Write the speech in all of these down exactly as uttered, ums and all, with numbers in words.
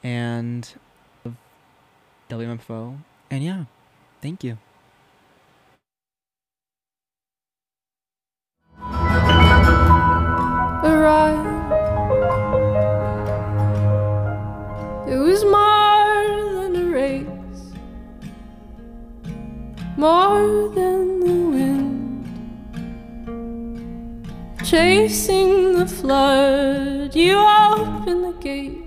and W M F O. And yeah, thank you. Arrived. It was more than a race, more than the wind chasing the flood. You opened the gate.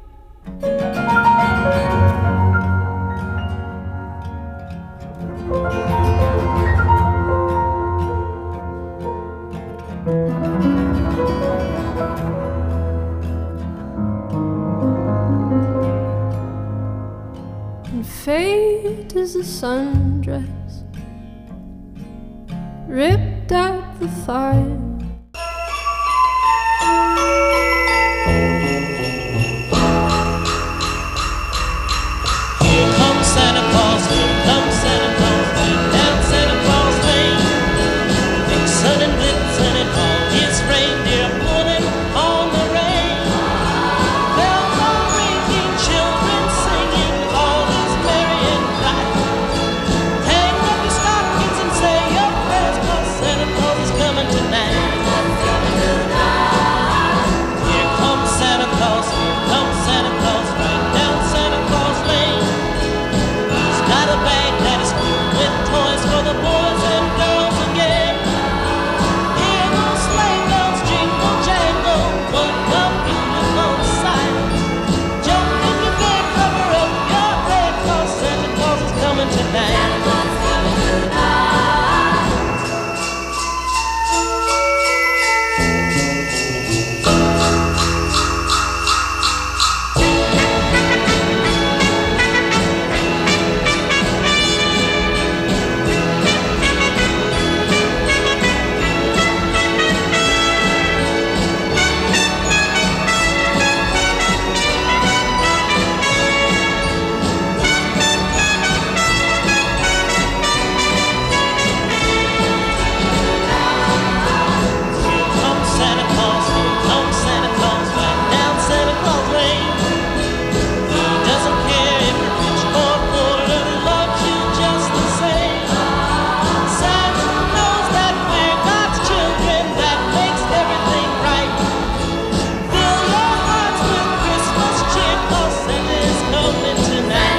And fate is a sundress ripped at the thigh. Here comes Santa Claus, here comes Santa Claus, right down Santa Claus Lane. Vixen and Blitzen and all his reindeer pulling on the rein. Bells are ringing, children singing, all is merry and bright. Hang up your stockings and say your prayers, 'cause Santa Claus is coming tonight. Here comes Santa Claus, here comes Santa Claus, right down Santa Claus Lane. He's got a bag that is filled with toys for the boys and girls again. Hear those sleigh bells jingle jangle, what a beautiful sight. Jump in your bed, cover up your head, 'cause Santa Claus is coming tonight. Here comes Santa Claus, here comes Santa Claus, right down Santa Claus Lane. He doesn't care if you're rich or poor, he loves you just the same. Santa knows that we're God's children, that makes everything right. Fill your hearts with Christmas cheer, 'cause Santa is coming tonight.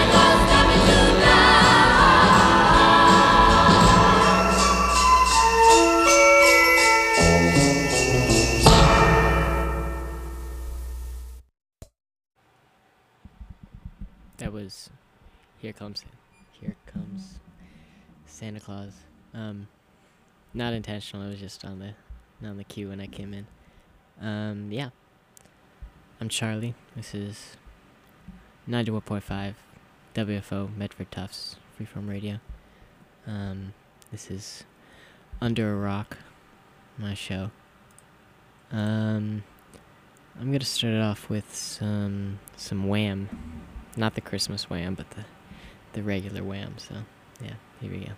That was Here Comes Here Comes Santa Claus. Um not intentional, it was just on the on the cue when I came in. Um yeah. I'm Charlie. This is ninety-one point five W F O Medford Tufts Freeform Radio. Um this is Under a Rock, my show. Um I'm gonna start it off with some some Wham. Not the Christmas Wham, but the the regular Wham. So yeah, here we go.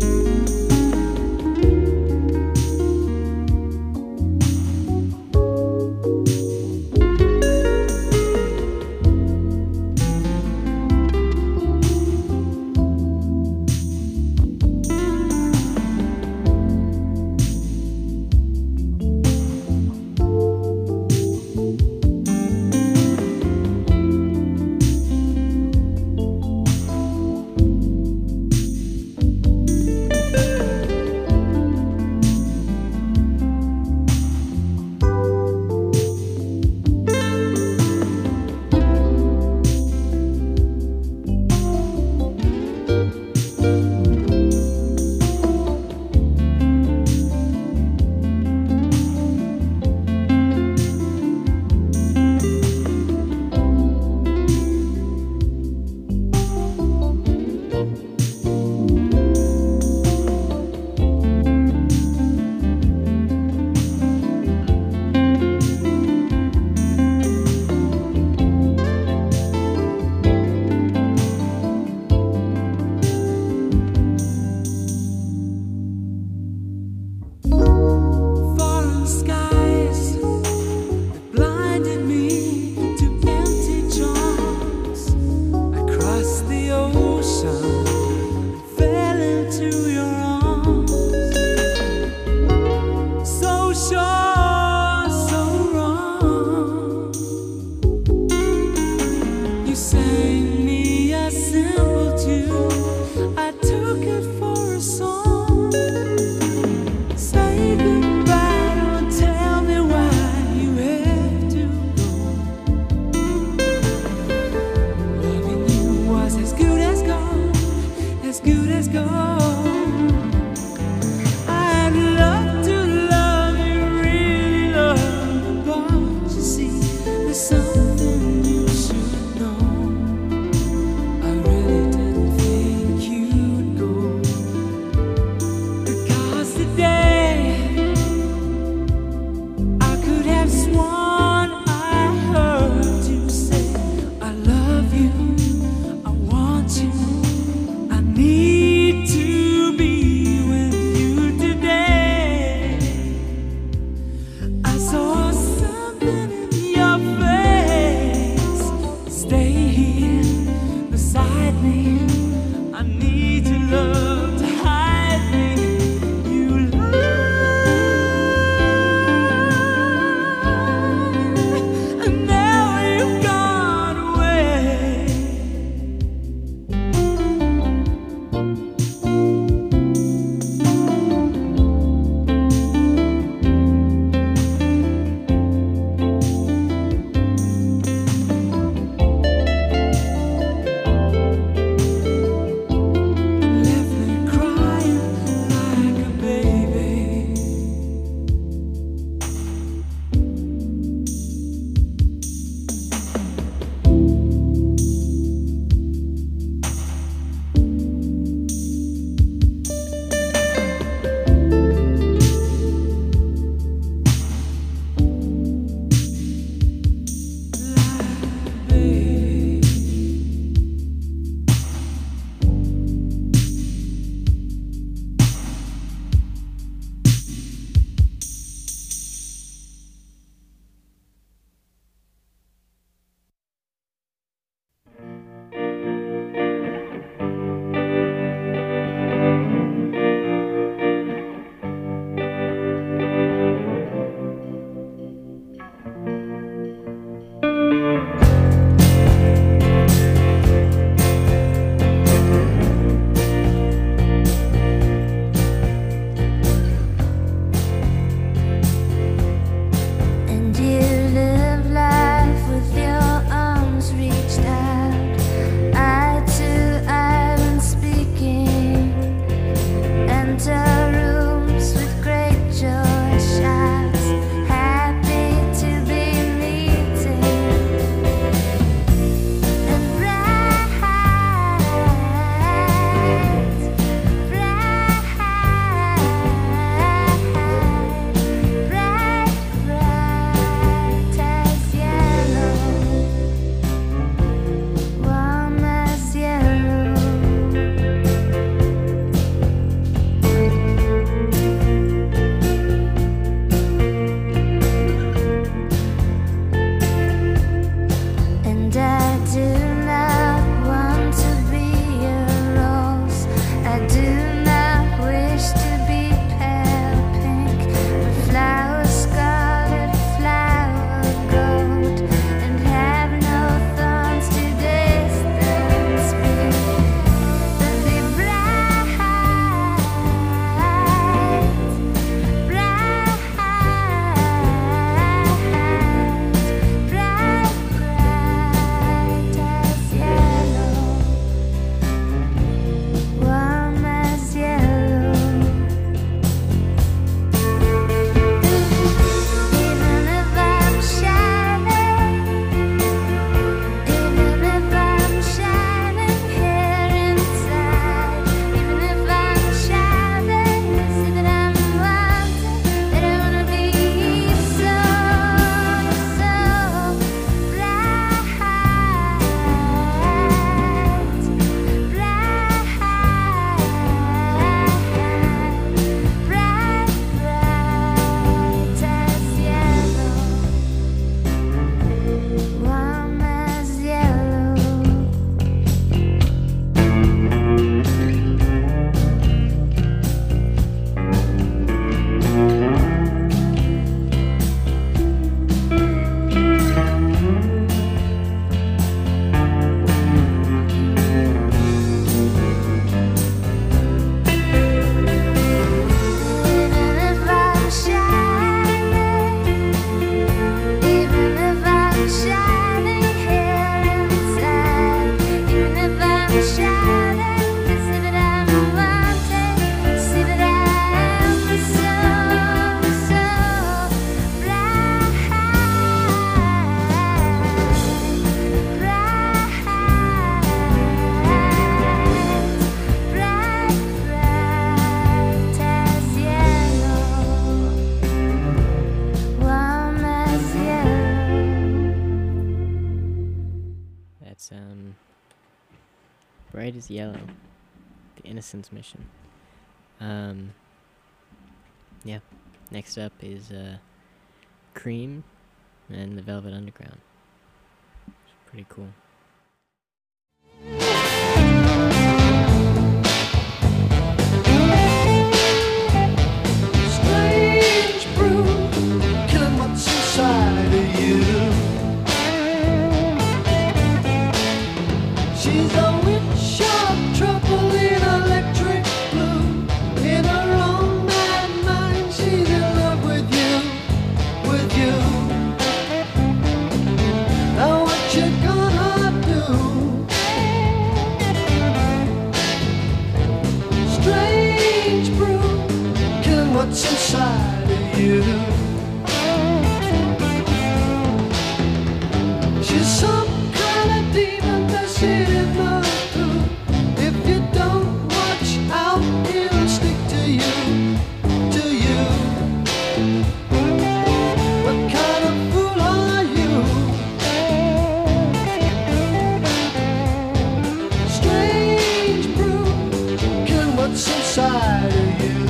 Thank is yellow. The Innocence Mission. Um, yeah. Next up is uh, Cream and the Velvet Underground. It's pretty cool. Strange brew, killing what's inside of you. She's a witch of trouble in electric blue. In her own mad mind, she's in love with you, with you. Now what you gonna do? Strange brew, killing what's inside of you. She's some kind of demon that's in the truth. If you don't watch out, it'll stick to you, to you. What kind of fool are you? Strange brew, killing what's inside of you.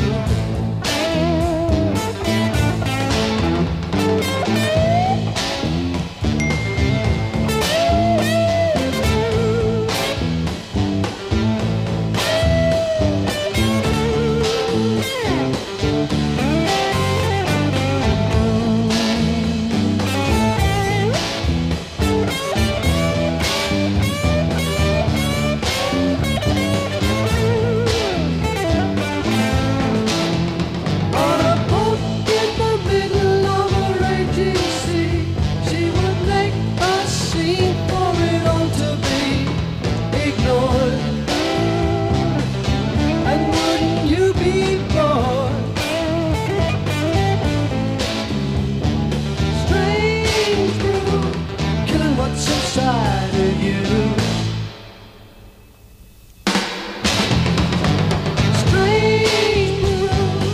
On a boat in the middle of a raging sea, she would make a scene for it all to be ignored. And wouldn't you be bored? Strange brew, killing what's inside of you. Strange brew.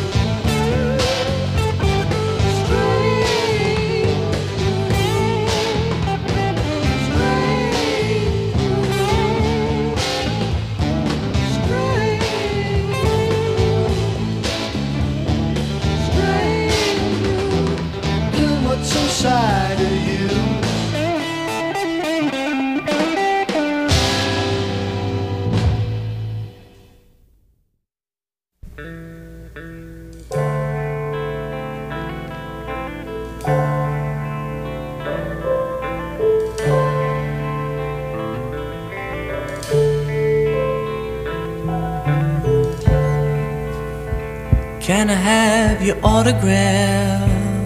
What's inside of you? Can I have your autograph?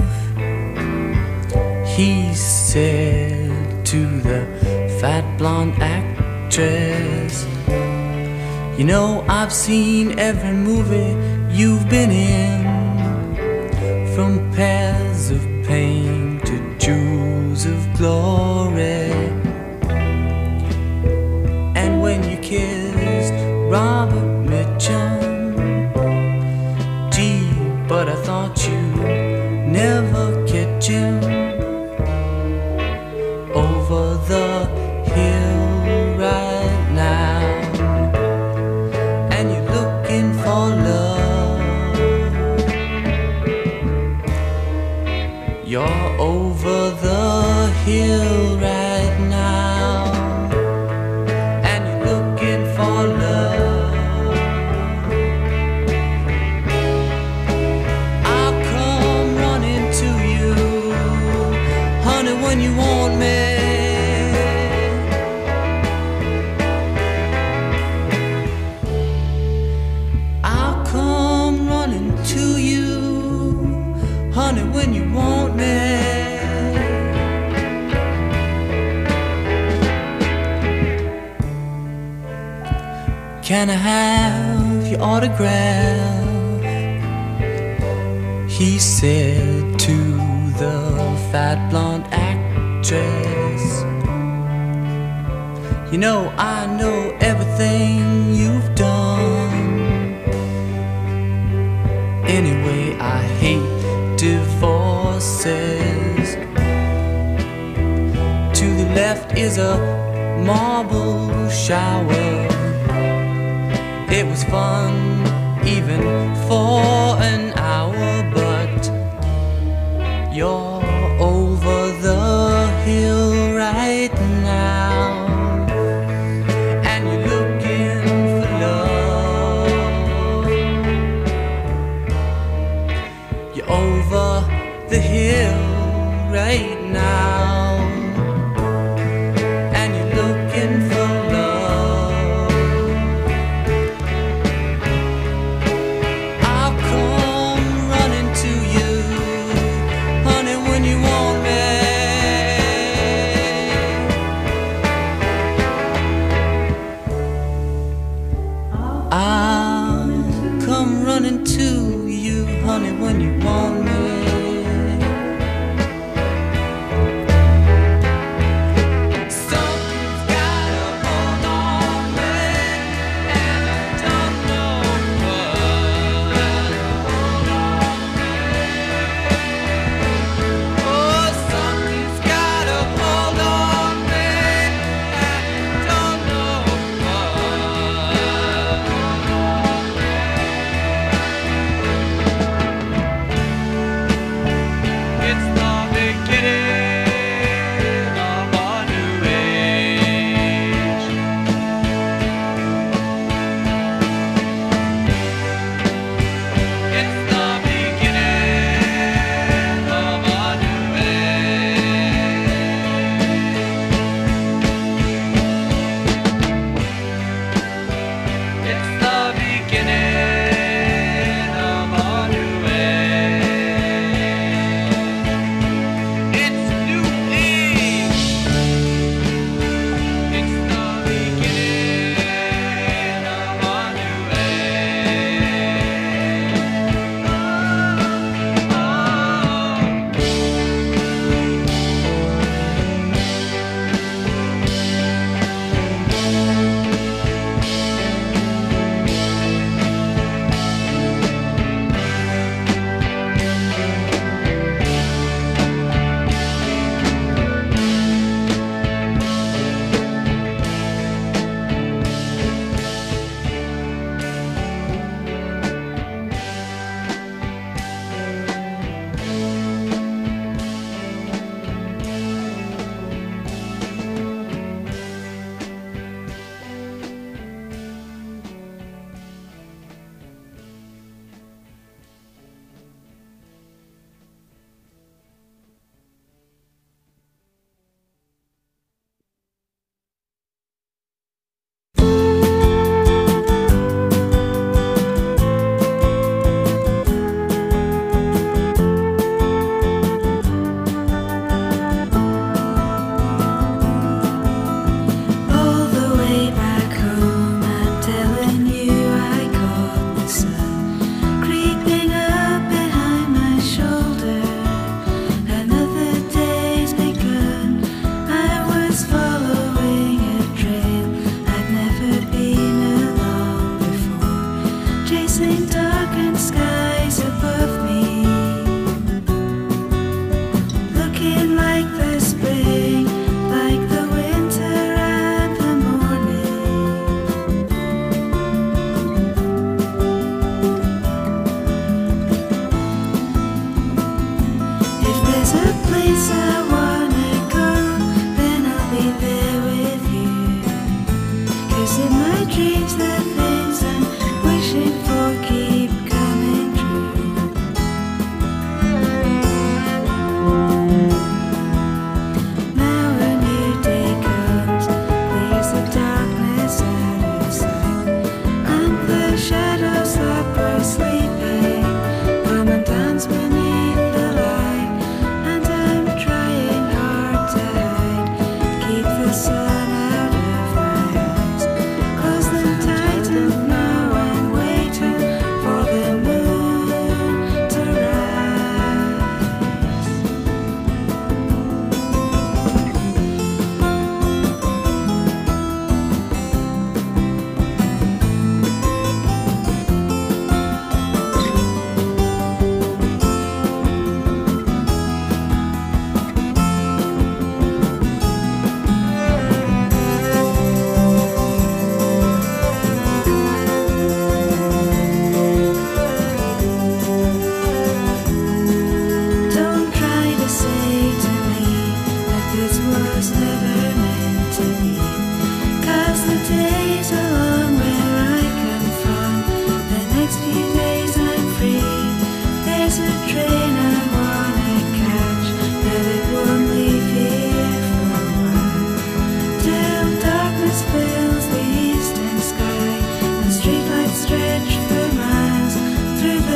He said to the fat blonde actress. You know, I've seen every movie you've been in, from Pairs of Pain to Jewels of Glory. And when you kissed Robert Mitchum, gee, but I thought you'd never catch him over the hill right now. And you're looking for love. You're over the hill right now. And you're looking for love. I'll come running to you, honey, when you want me. I'll come running to you, honey, when you want me. Can I have your autograph? He said to the fat blonde actress. You know, I know everything you've done. Anyway, I hate divorces. To the left is a marble shower. fun, even for an hour, but you're over the hill right now, and you're looking for love. You're over the hill right now, and you're looking for love. I'll come running to you, honey, when you want me. I'll come running to you, honey, when you want me. Something's got a hold on me, and I don't know what. Oh, something's got a hold on me, and I don't know what.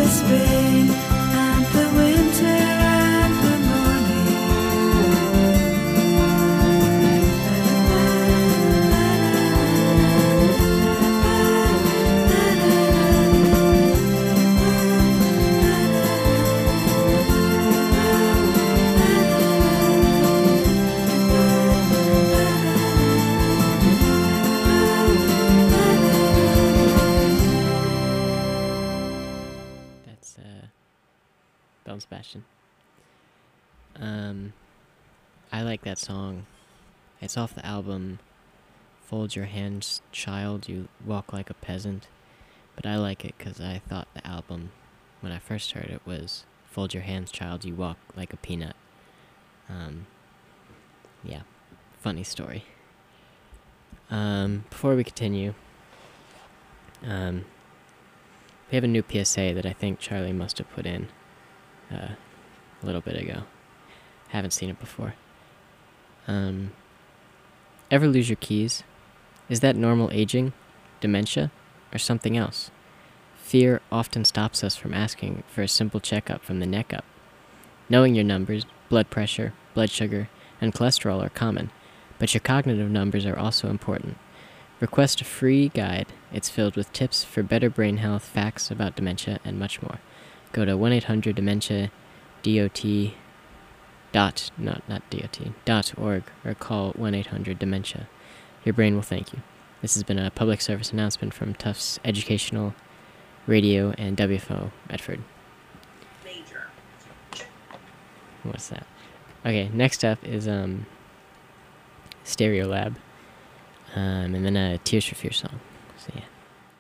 spring and the winter and the That's uh, Belle Sebastian. Um, I like that song. It's off the album Fold Your Hands, Child, You Walk Like a Peasant. But I like it because I thought the album, when I first heard it, was Fold Your Hands, Child, You Walk Like a Peanut. Um, yeah, funny story. Um, before we continue, um, we have a new P S A that I think Charlie must have put in uh, a little bit ago. Haven't seen it before. Um, ever lose your keys? Is that normal aging, dementia, or something else? Fear often stops us from asking for a simple checkup from the neck up. Knowing your numbers, blood pressure, blood sugar, and cholesterol are common, but your cognitive numbers are also important. Request a free guide. It's filled with tips for better brain health, facts about dementia, and much more. Go to one eight hundred dementia dot dot not not dot dot org or call one eight hundred dementia. Your brain will thank you. This has been a public service announcement from Tufts Educational Radio and W F O Medford. What's that? Okay, next up is um Stereolab. Um, and then a Tears for Fears song. So yeah.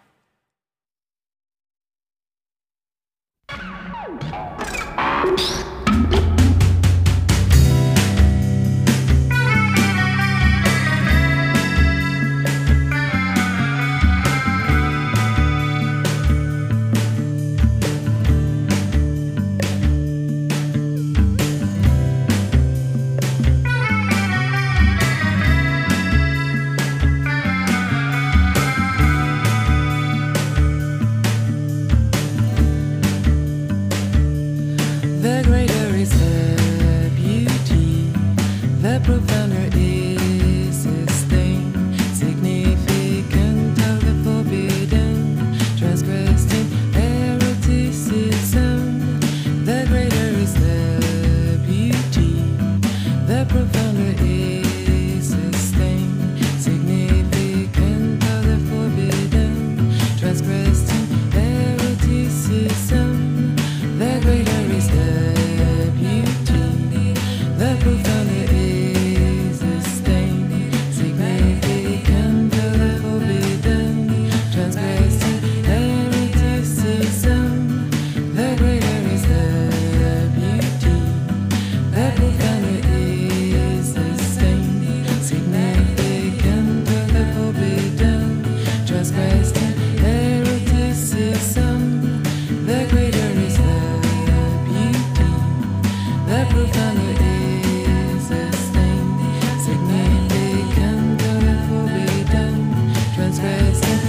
The greater is her beauty, the profounder is his thing, significant of the forbidden, transgressing eroticism. The greater is her beauty, the profounder is his thing, significant of the forbidden, transgressing eroticism. The greater is the beauty, the profounder is the stain, significant of the forbidden, transgressing eroticism. The greater is the beauty, the profounder is the stain, significant of the forbidden, transgressing eroticism. The greater is the beauty, the profounder is the stain, significant of the forbidden, transgressing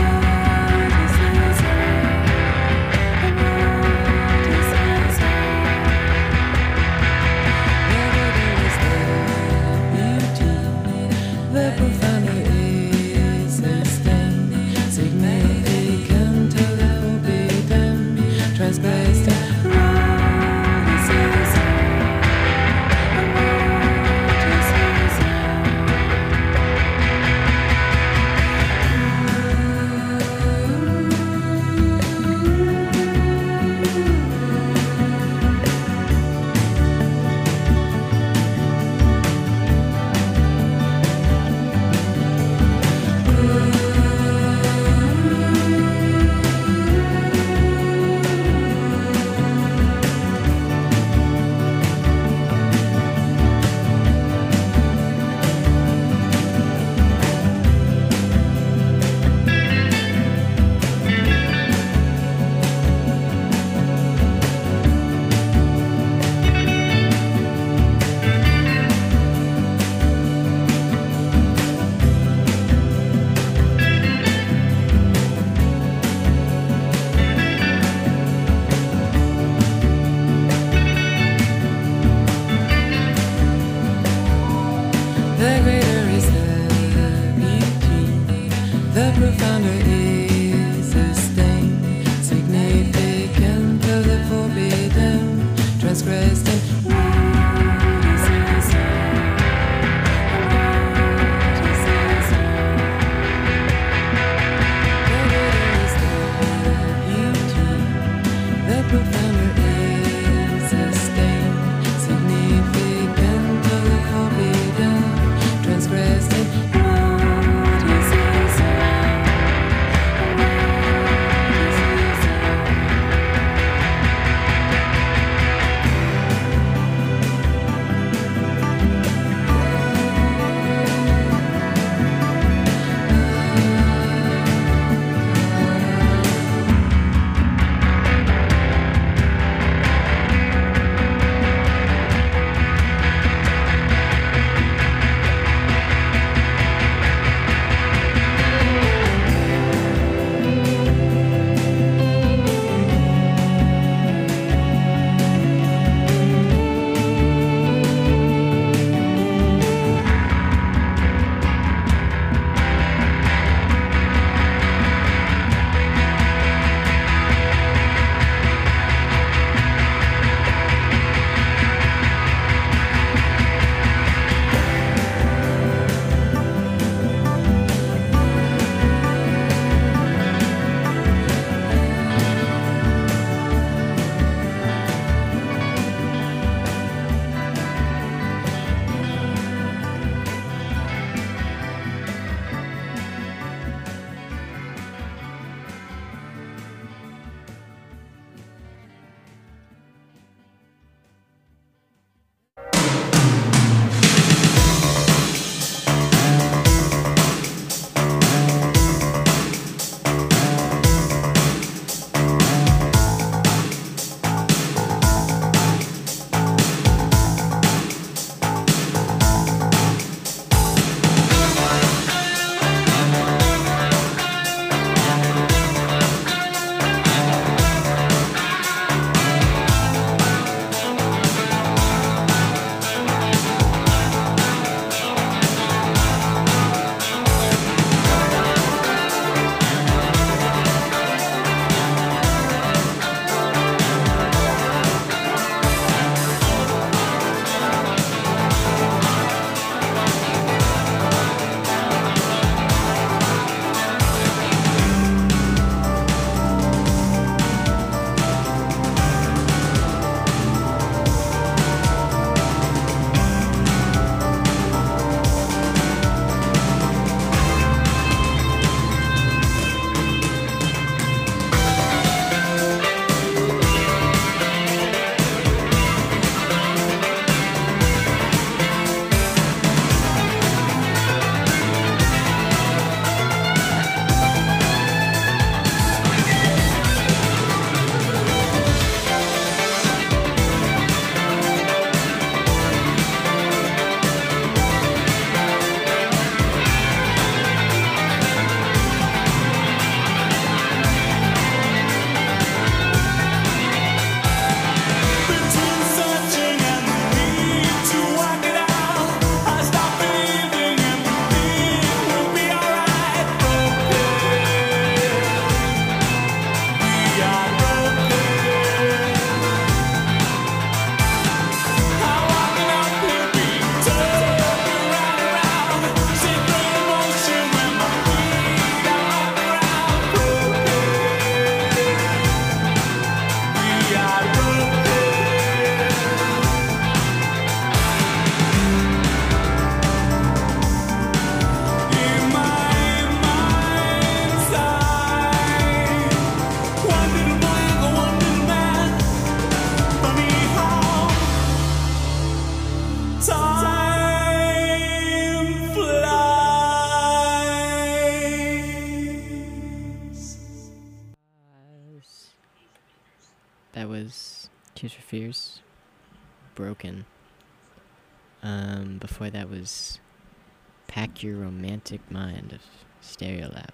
the profounder is the stain, significant of the forbidden, transgressing profounder is a stain, significant of the forbidden, transgressed in what is easy. That was Tears for Fears, Broken. Um, before that was Pack Your Romantic Mind of Stereolab.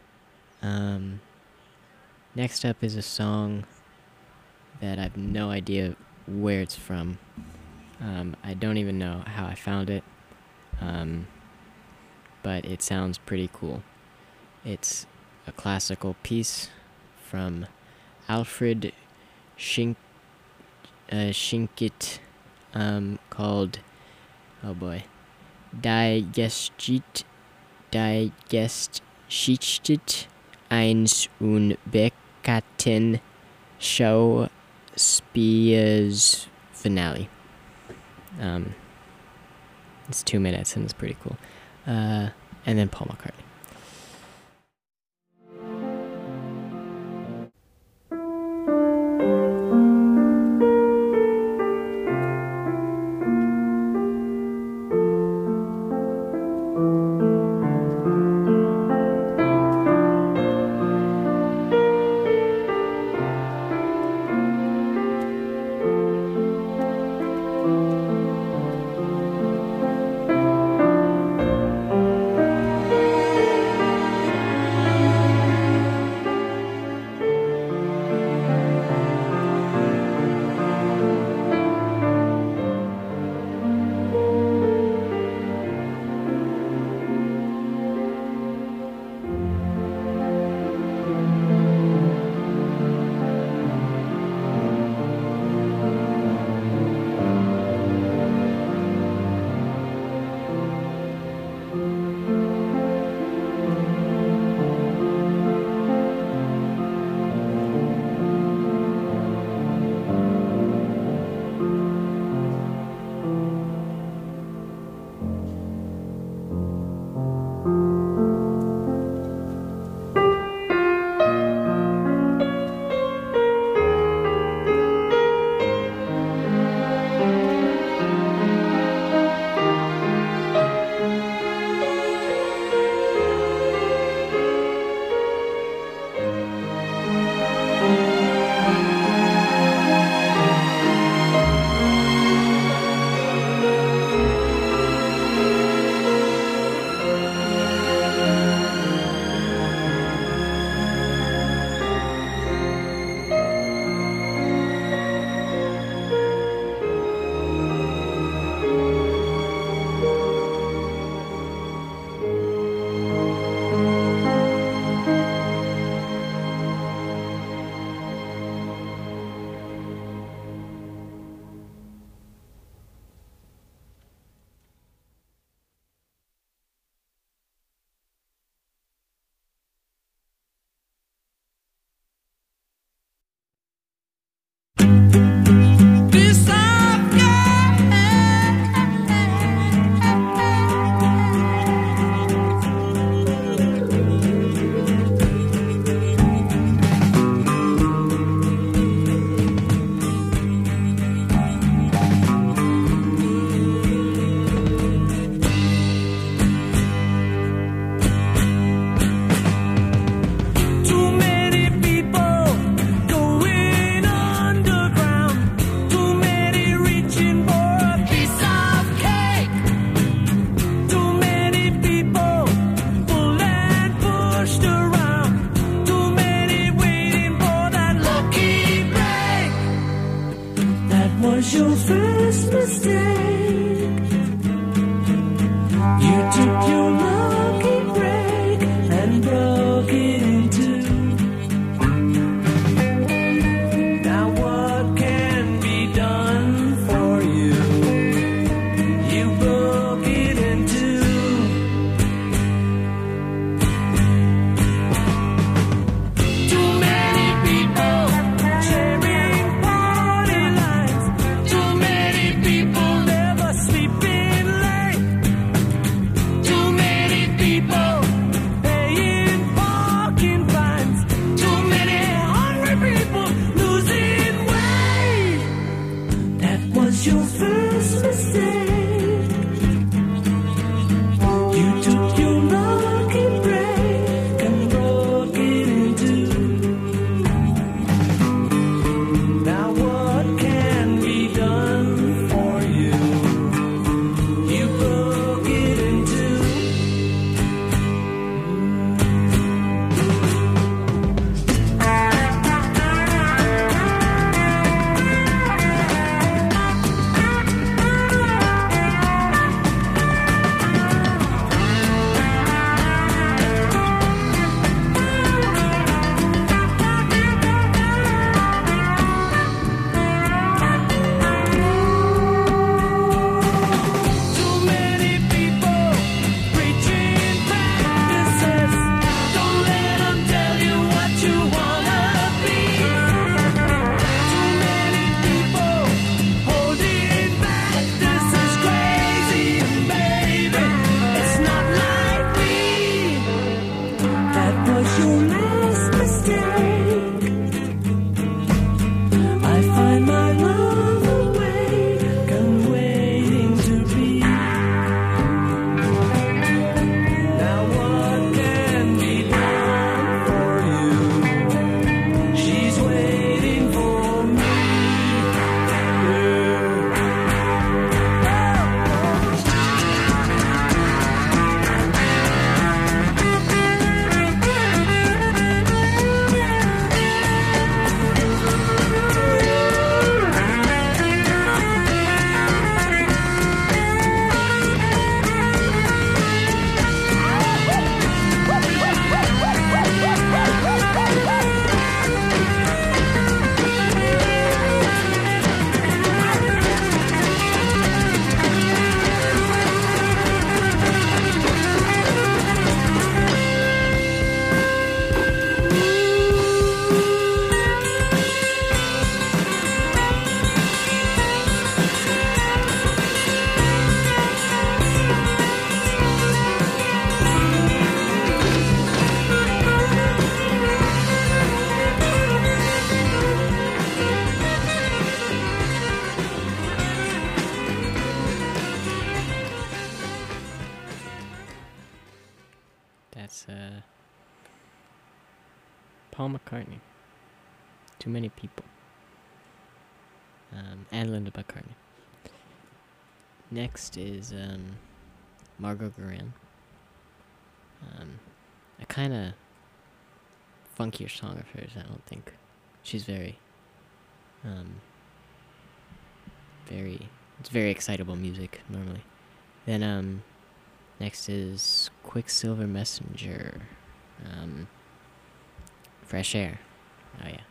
Um, next up is a song that I have no idea where it's from. Um, I don't even know how I found it, um, but it sounds pretty cool. It's a classical piece from Alfred Schink, uh, Schinkit, um, called, oh boy, Digestit, Digestit eins Unbekannten Schau Spia's finale. Um, it's two minutes and it's pretty cool. Uh, and then Paul McCartney. was your first mistake. You took your lucky break and broke it in two. Now what can be done for you? You broke it in two. Too many people sharing party lines. Too many Paul McCartney. Too many people. Um, and Linda McCartney. Next is um, Margot Guerin. Um, a kind of funkier song of hers, I don't think. She's very, um, very, it's very excitable music, normally. Then, um, next is Quicksilver Messenger. Um, Fresh Air. Oh, yeah.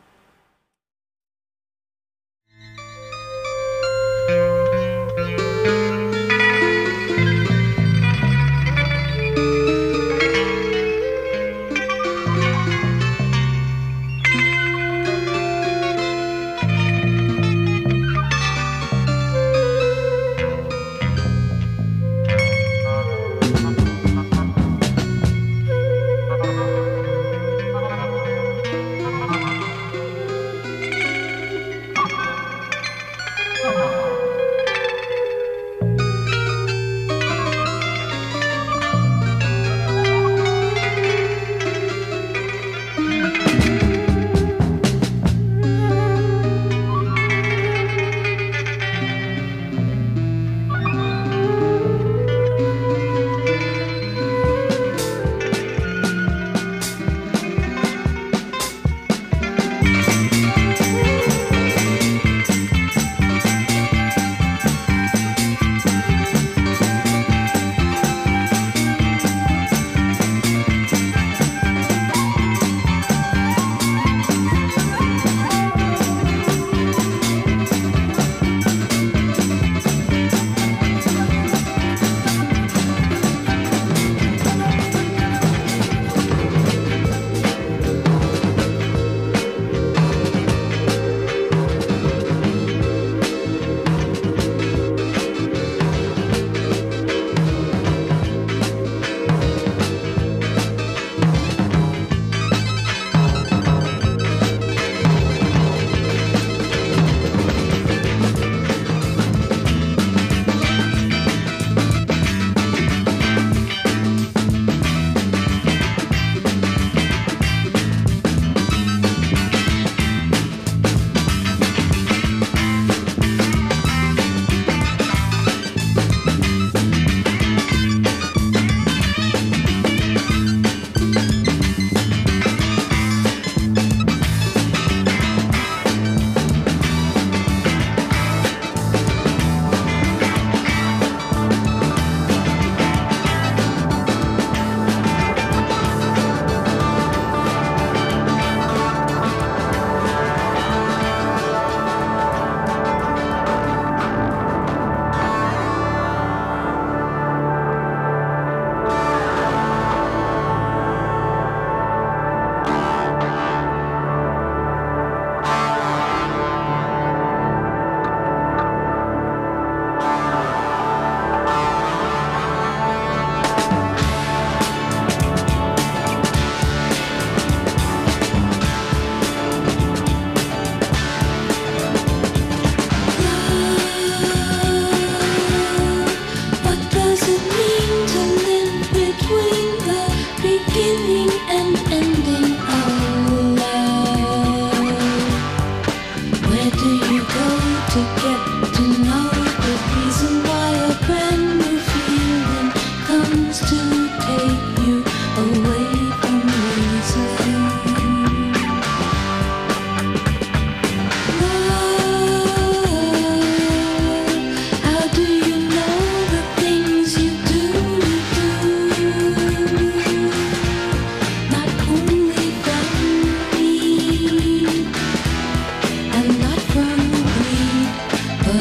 But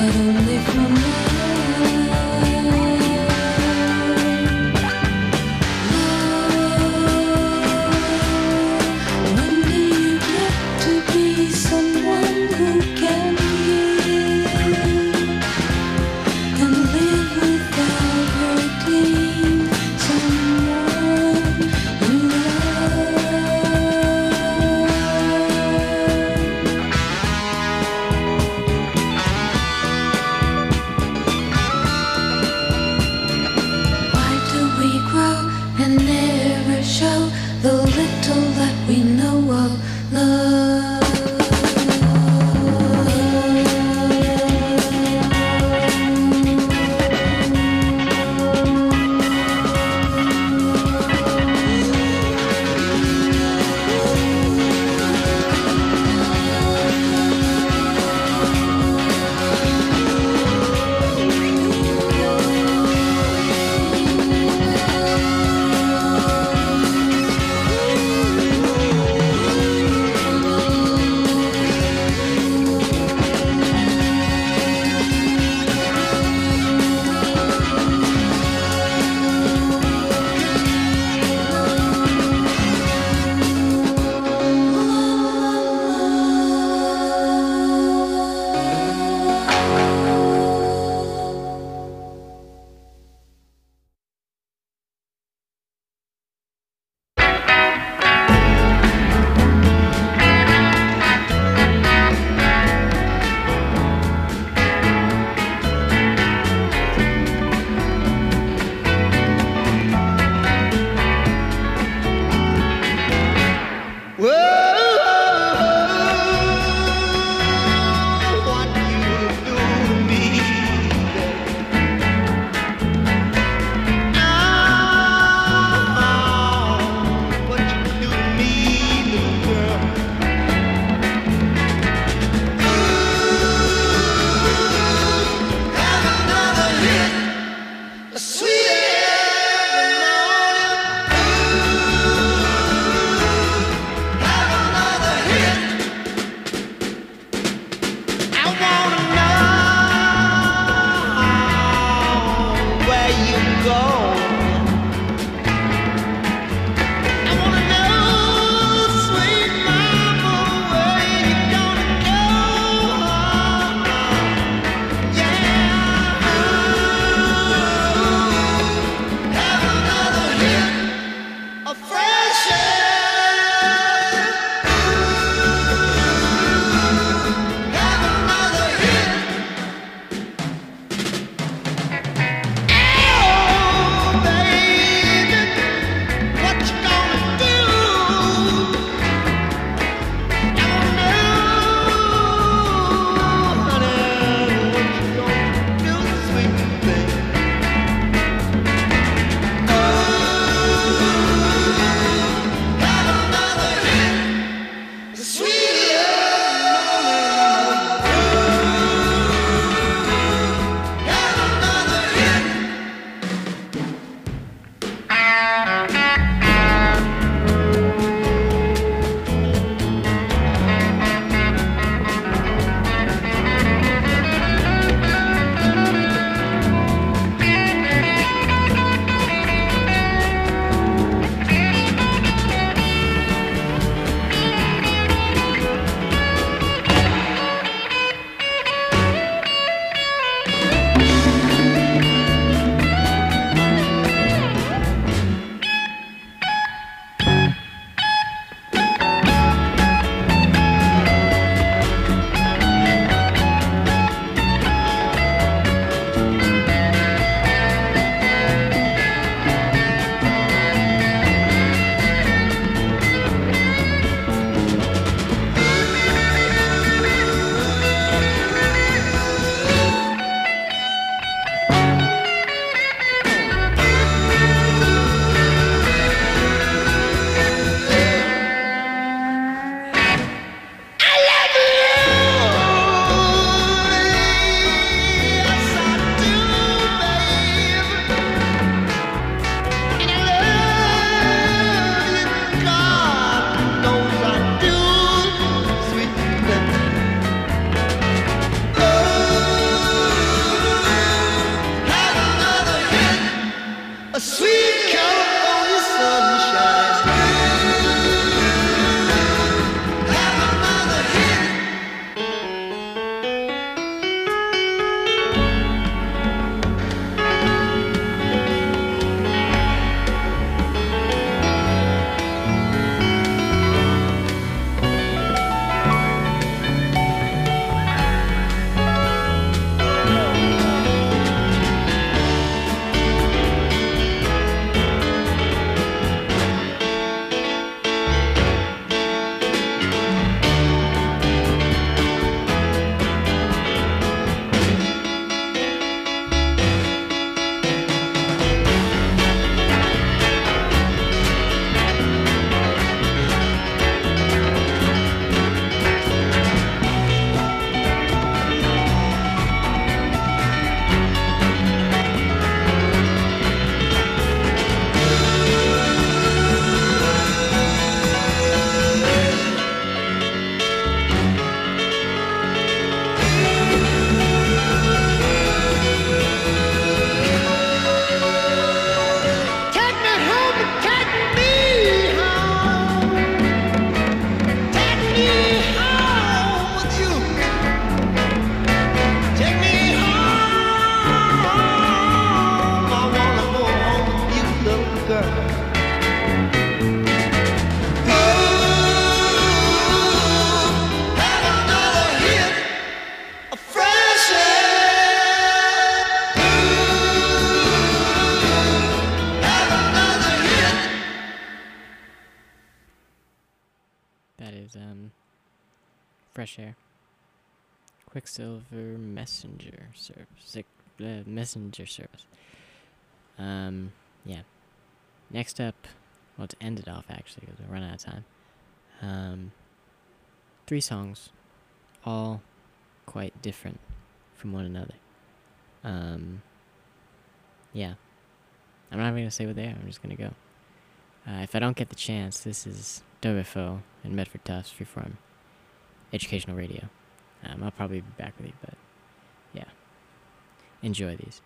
Fresh Air. Quicksilver Messenger Service. Uh, messenger Service. Um, yeah. Next up, well, to end it off, actually, because we're running out of time. Um, three songs, all quite different from one another. Um, yeah. I'm not even going to say what they are. I'm just going to go. Uh, if I don't get the chance, this is W F O and Medford Tufts Freeform Educational Radio. Um, I'll probably be back with you, but yeah. Enjoy these.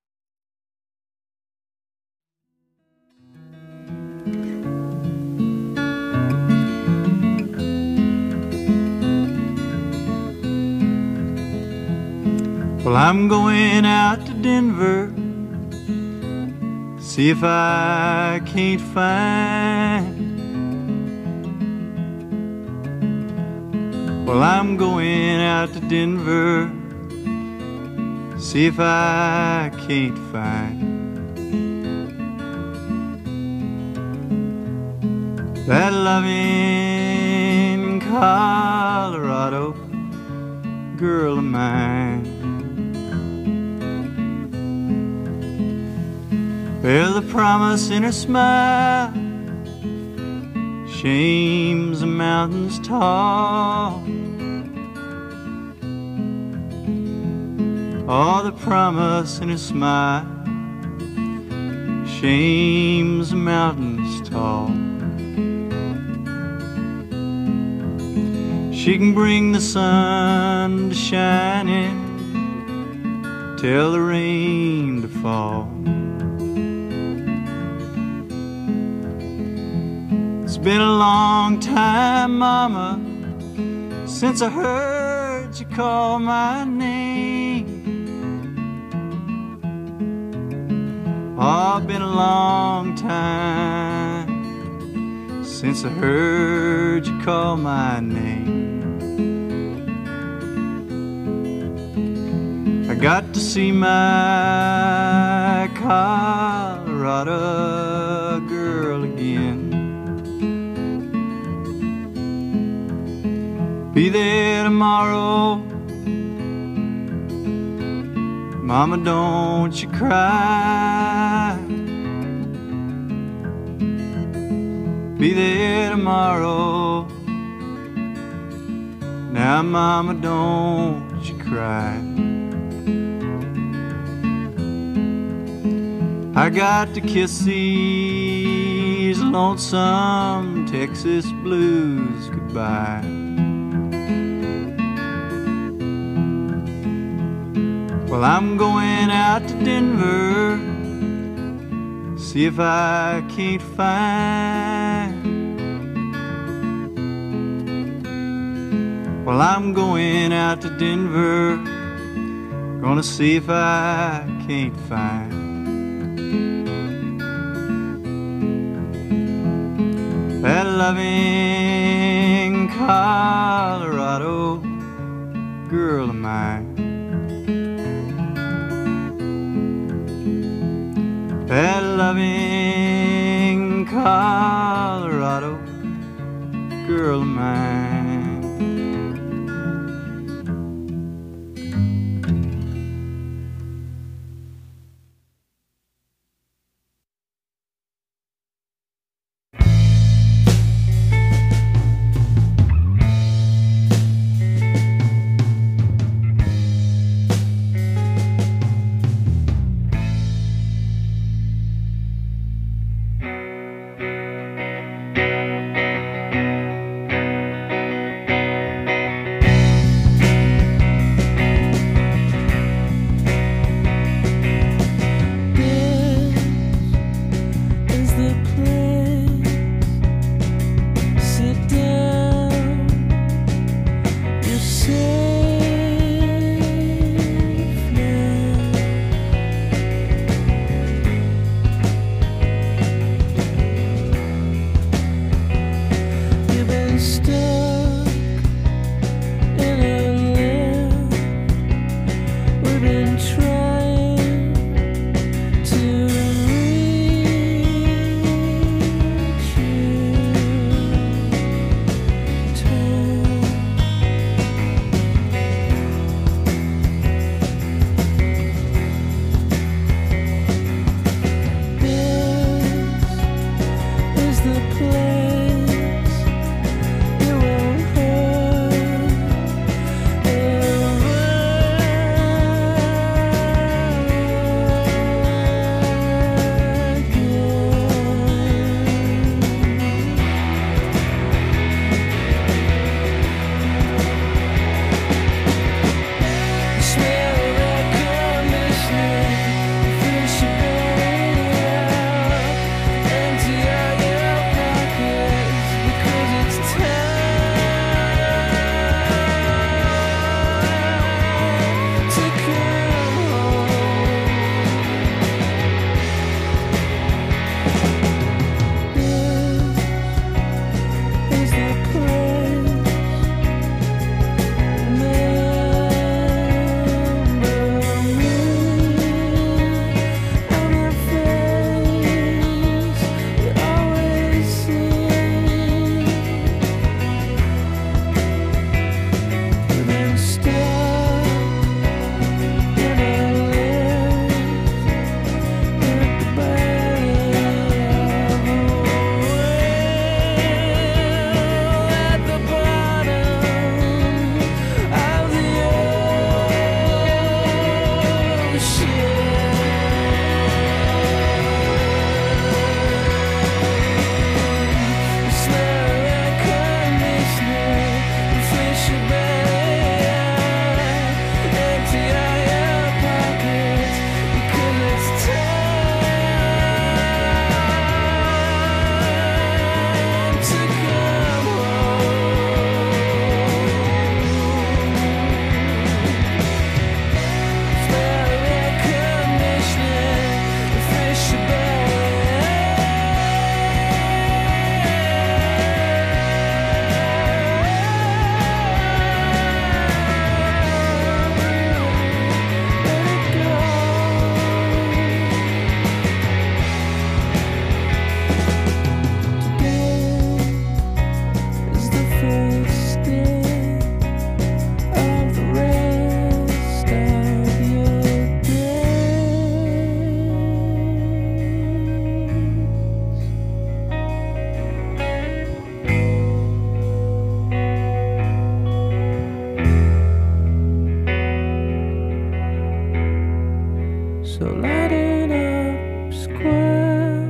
Well, I'm going out to Denver, see if I can't find. Well, I'm going out to Denver, see if I can't find that loving Colorado girl of mine. Well, the promise in her smile shames the mountains tall. Oh, the promise in her smile shames the mountains tall. She can bring the sun to shining, tell the rain to fall. It's been a long time, Mama, since I heard you call my name. Oh, been a long time since I heard you call my name. I got to see my Colorado girl again. Be there tomorrow, Mama, don't you cry. Be there tomorrow, now Mama, don't you cry. I got to kiss these lonesome Texas blues goodbye. Well, I'm going out to Denver, see if I can't find. Well, I'm going out to Denver, gonna see if I can't find that loving Colorado girl of mine. That loving Colorado girl of mine. So light it up square.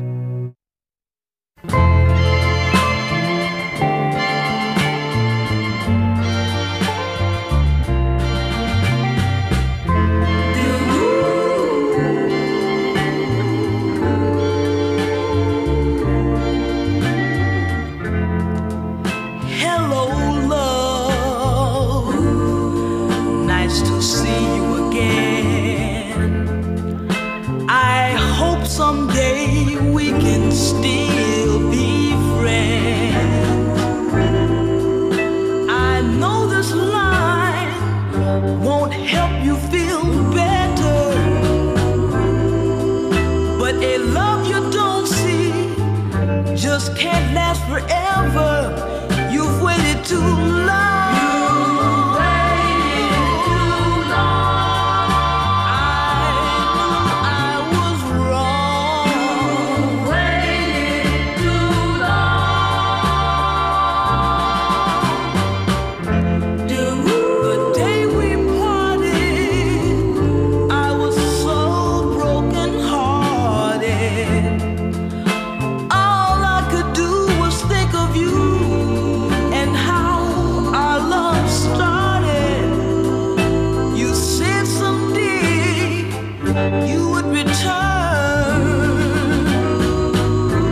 Hello, love. Nice to see you again. I hope someday we can still be friends. I know this line won't help you feel better, but a love you don't see just can't last forever. You've waited too long.